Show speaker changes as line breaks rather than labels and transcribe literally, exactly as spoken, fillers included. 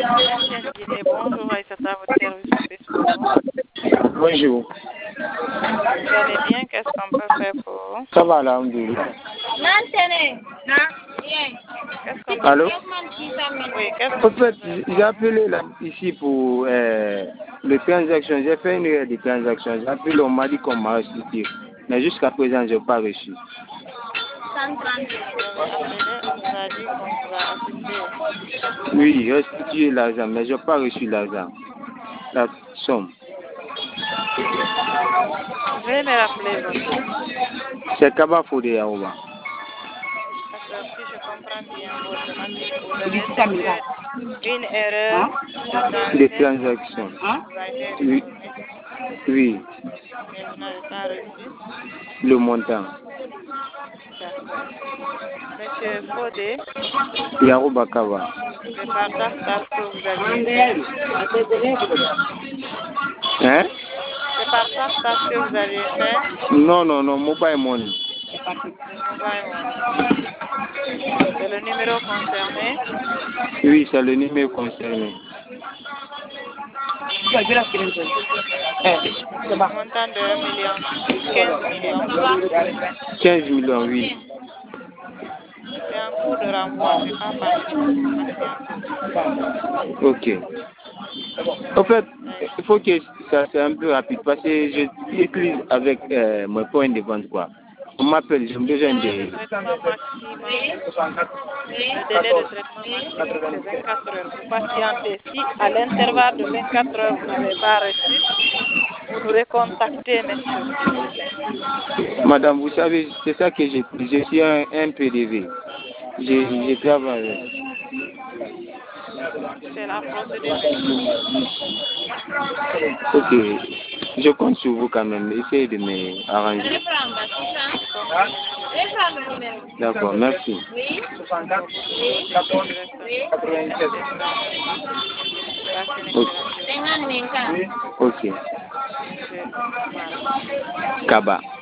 Ancienne Guinée, bonjour, Aïssata, votre service office. Bonjour.
Bonjour.
Vous allez bien? Qu'est-ce qu'on peut faire pour vous?
Ça va, là, alhamdoulilah.
Qu'est-ce qu'on peut
Allô?
Oui, qu'est-ce
En
qu'on peut
fait,
faire?
j'ai appelé là, ici pour euh, les transactions. J'ai fait une erreur de transaction. J'ai appelé, on m'a dit qu'on m'a restitué. Mais jusqu'à présent, je n'ai pas reçu.
Vous avez appelé, on vous a dit qu'on vous a assisté.
Oui, restitué l'argent, mais je n'ai pas reçu l'argent. La somme.
Veuillez me rappeler votre nom.
C'est Kaba Fode Yaouba.
D'accord, si je comprends bien votre nom, vous avez effectué une erreur
De
de
transaction.
vous a été
Oui.
informé,
Oui,
mais vous n'avez pas reçu.
le montant.
D'accord. Monsieur Fodé,
Yaouba Kaba.
c'est par TAF-TAF que vous aviez fait.
Hein?
C'est par TAF-TAF que vous aviez fait.
Non, non, non, mobile money.
Mobile Money. C'est le numéro concerné.
Oui, c'est le numéro concerné.
Montant de un million, quinze millions.
quinze millions, oui.
C'est un cours de renvoi, c'est pas parti. Patientez.
Ok. En fait, il faut que ça soit un peu rapide parce que je utilise avec euh, mon point de vente, quoi. On m'appelle, j'ai besoin
Le délai de
de...
traitement maximum, le délai de traitement maximum, c'est vingt-quatre heures. Vous patientez. Si à l'intervalle de vingt-quatre heures, vous n'avez pas reçu, vous nous recontactez, monsieur, s'il vous plaît.
Madame, vous savez, c'est ça que je, je suis un, un P D V. Je, je travaille.
C'est la procédure, monsieur.
Ok. Je compte sur vous quand même. Essayez de m'arranger.
J'ai compris, monsieur.
D'accord, merci.
D'accord, pour tout votre équipe, je reste à votre service. Passez une excellente journée.
Ok.
Monsieur, voilà.
Kaba.